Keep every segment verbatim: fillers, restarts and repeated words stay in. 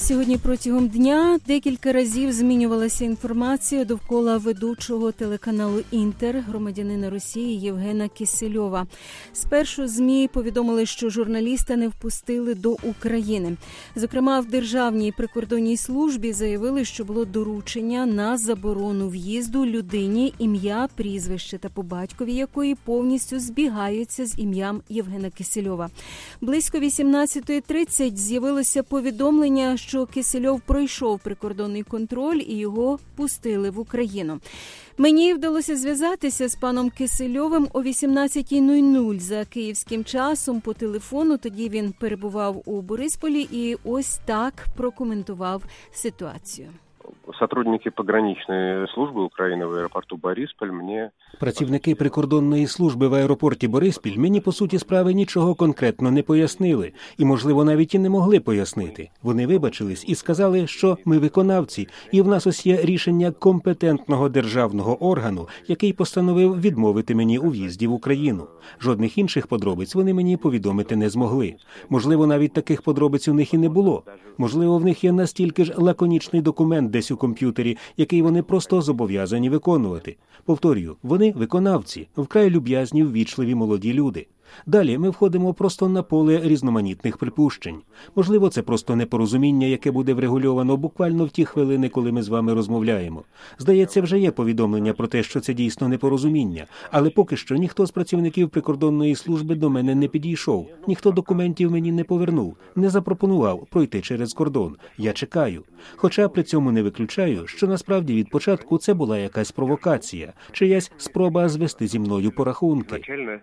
Сьогодні протягом дня декілька разів змінювалася інформація довкола ведучого телеканалу «Інтер», громадянина Росії Євгена Кисельова. Спершу ЗМІ повідомили, що журналіста не впустили до України. Зокрема, в Державній прикордонній службі заявили, що було доручення на заборону в'їзду людині, ім'я, прізвище та по батькові якої повністю збігаються з ім'ям Євгена Кисельова. Близько вісімнадцятої тридцять з'явилося повідомлення, що Кисельов пройшов прикордонний контроль і його пустили в Україну. Мені вдалося зв'язатися з паном Кисельовим о вісімнадцятій нуль нуль за київським часом по телефону. Тоді він перебував у Борисполі і ось так прокоментував ситуацію. Сотрудники пограничної служби України в аеропорту Борисполь мені... Працівники прикордонної служби в аеропорті Бориспіль мені, по суті справи, нічого конкретно не пояснили. І, можливо, навіть і не могли пояснити. Вони вибачились і сказали, що ми виконавці, і в нас ось є рішення компетентного державного органу, який постановив відмовити мені у в'їзді в Україну. Жодних інших подробиць вони мені повідомити не змогли. Можливо, навіть таких подробиць у них і не було. Можливо, в них є настільки ж лаконічний документ десь у комп'ютері, який вони просто зобов'язані виконувати. Повторюю, вони виконавці, вкрай люб'язні, ввічливі молоді люди. Далі ми входимо просто на поле різноманітних припущень. Можливо, це просто непорозуміння, яке буде врегульовано буквально в ті хвилини, коли ми з вами розмовляємо. Здається, вже є повідомлення про те, що це дійсно непорозуміння, але поки що ніхто з працівників прикордонної служби до мене не підійшов, ніхто документів мені не повернув, не запропонував пройти через кордон. Я чекаю. Хоча при цьому не виключаю, що насправді від початку це була якась провокація, чиясь спроба звести зі мною порахунки.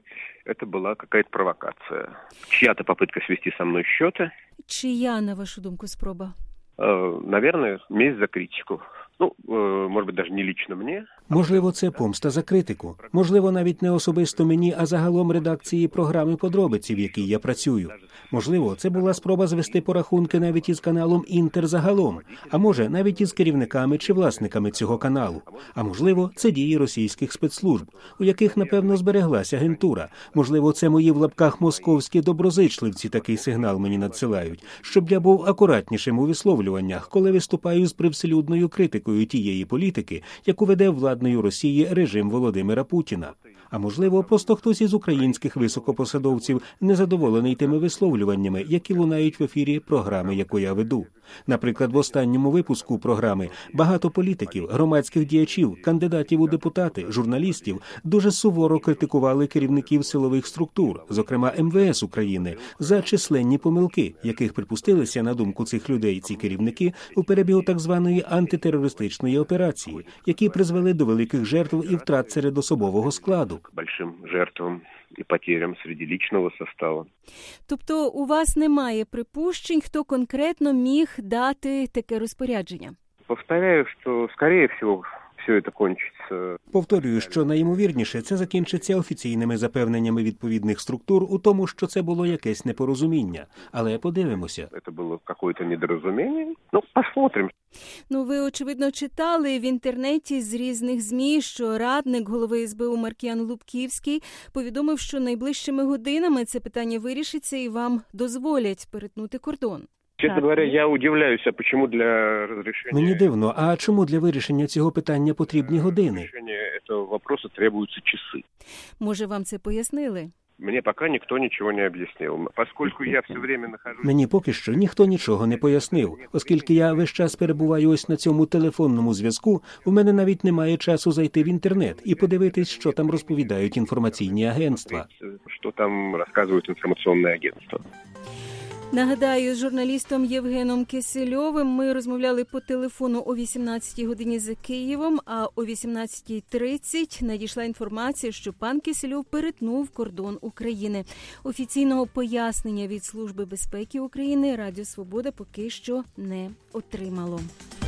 Это была какая-то провокация. Чья-то попытка свести со мной счеты. Чия, на вашу думку, спроба? Э, наверное, месть за критику. Ну, э, может быть, даже не лично мне. Можливо, це помста за критику. Можливо, навіть не особисто мені, а загалом редакції програми «Подробиці», в якій я працюю. Можливо, це була спроба звести порахунки навіть із каналом «Інтер» загалом. А може, навіть із керівниками чи власниками цього каналу. А можливо, це дії російських спецслужб, у яких, напевно, збереглася агентура. Можливо, це мої в лапках московські доброзичливці такий сигнал мені надсилають, щоб я був акуратнішим у висловлюваннях, коли виступаю з привселюдною критикою тієї політики, яку веде владною Росії режим Володимира Путіна. А можливо, просто хтось із українських високопосадовців незадоволений тими висловлюваннями, які лунають в ефірі програми, яку я веду. Наприклад, в останньому випуску програми багато політиків, громадських діячів, кандидатів у депутати, журналістів дуже суворо критикували керівників силових структур, зокрема ем ве ес України, за численні помилки, яких припустилися, на думку цих людей, ці керівники у перебігу так званої антитерористичної операції, які призвели до великих жертв і втрат серед особового складу. Большим жертвам і потерям серед лічного составу. Тобто у вас немає припущень, хто конкретно міг дати таке розпорядження? Повторяю, що, скоріше всього, все це кончиться. Повторюю, що найімовірніше це закінчиться офіційними запевненнями відповідних структур у тому, що це було якесь непорозуміння. Але подивимося. Це було якесь недорозуміння? Ну, посмотрим. Ну, ви, очевидно, читали в інтернеті з різних ЗМІ, що радник голови ес бе у Маркіян Лубківський повідомив, що найближчими годинами це питання вирішиться і вам дозволять перетнути кордон. Чесно говоря, я удивляюся, чому для розрішення... Мені дивно, а чому для вирішення цього питання потрібні години? Рішення цього питання требуються часи. Може, вам це пояснили? Мені поки ніхто нічого не об'яснив. Оскільки я все время нахожусь... Мені поки що ніхто нічого не пояснив. Оскільки я весь час перебуваю ось на цьому телефонному зв'язку, у мене навіть немає часу зайти в інтернет і подивитись, що там розповідають інформаційні агентства. Що там розказують інформаційні агентства. Нагадаю, з журналістом Євгеном Кисельовим ми розмовляли по телефону о вісімнадцятій годині за Києвом, а о вісімнадцятій тридцять надійшла інформація, що пан Кисельов перетнув кордон України. Офіційного пояснення від Служби безпеки України Радіо Свобода поки що не отримало.